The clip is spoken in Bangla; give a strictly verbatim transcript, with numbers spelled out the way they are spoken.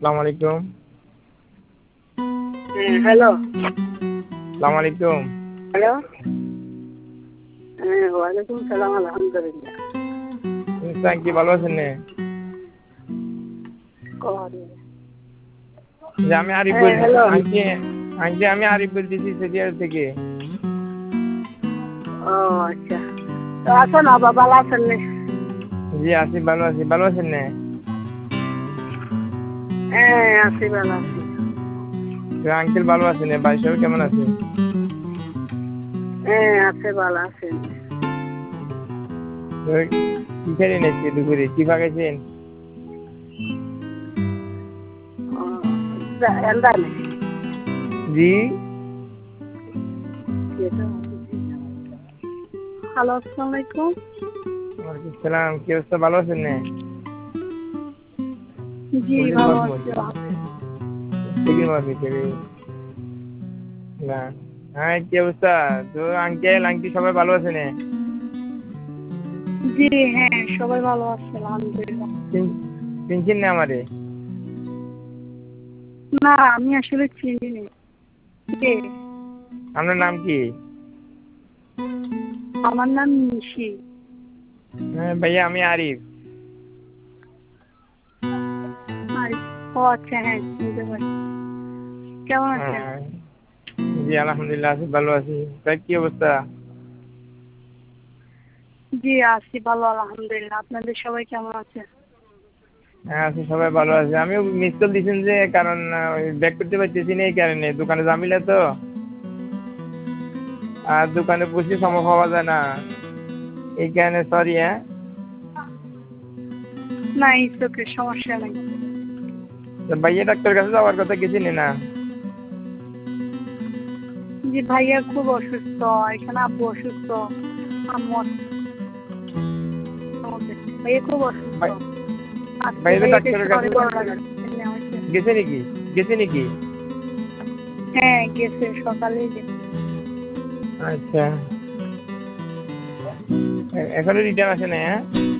আসসালামু আলাইকুম। হ্যাঁ হ্যালো। আসসালামু আলাইকুম। হ্যালো। হ্যাঁ ওয়ালাইকুম সালাম, আলহামদুলিল্লাহ। কি ভালো আছেন? যে আমি আরিফ হ্যাঁ বলছি, হ্যালো। আন্টি আন্টি আমি আরিফ বলতেছি সেদিয়ার থেকে। ও আচ্ছা, তো আছেন আবা ভালো আছেন নে? জি আছি, ভালো আছি। ভালো আছেন না? হ্যাঁ আছি, ভালো আছি। আঙ্কেল ভালো আছেন? ভাই সবাই কেমন আছে? হ্যাঁ আছে, ভালো আছেন। কি খেলেন আজকে দুপুরে? কি পাকাইছেন? জি হ্যালো, আসসালামু আলাইকুম। ওয়ালাইকুম সালাম। কি অবস্থা, ভালো আছেন না? জি ভালো আছি। না হ্যাঁ, কি অবস্থা? তো আঙ্কেল আন্টি সবাই ভালো আছে না? জি হ্যাঁ সবাই ভালো আছে আলহামদুলিল্লাহ। চিনছেন না আমারে? না আমি আসলে চিনি নি। কে? আপনার নাম কি? আমার নাম নিশি। হ্যাঁ ভাইয়া, আমি আরিফ। ও আচ্ছা, হ্যাঁ চিনতে পারি। কেমন আছেন? জি আলহামদুলিল্লাহ আছি, ভালো আছি। তাই কি অবস্থা? জি আছি ভালো আলহামদুলিল্লাহ। আপনাদের সবাই কেমন আছে? হ্যাঁ আছি, সবাই ভালো আছে। আমিও মিস কল দিয়েছেন যে, কারণ ব্যাক করতে পারতেছি না এই কারণে, দোকানে জামিলা তো, আর দোকানে বসে সময় পাওয়া যায় না, এই কারণে সরি। হ্যাঁ না ইটস ওকে, সমস্যা নেই। ভাইয়া ডাক্তার কাছে যাওয়ার কথা, গেছেন না? জি ভাইয়া খুব অসুস্থ, এখানে আব্বু অসুস্থ, আম্মু অসুস্থ। ভাইয়া খুব অসুস্থ। আজকে ভাইয়া ভাইয়াকে ডাক্তারের কাছে শরীর ভালো লাগে। গেছে নাকি? গেছে নাকি? হ্যাঁ গেছে, সকালেই গেছে। আচ্ছা, এখনো রিটার্ন আসে না? হ্যাঁ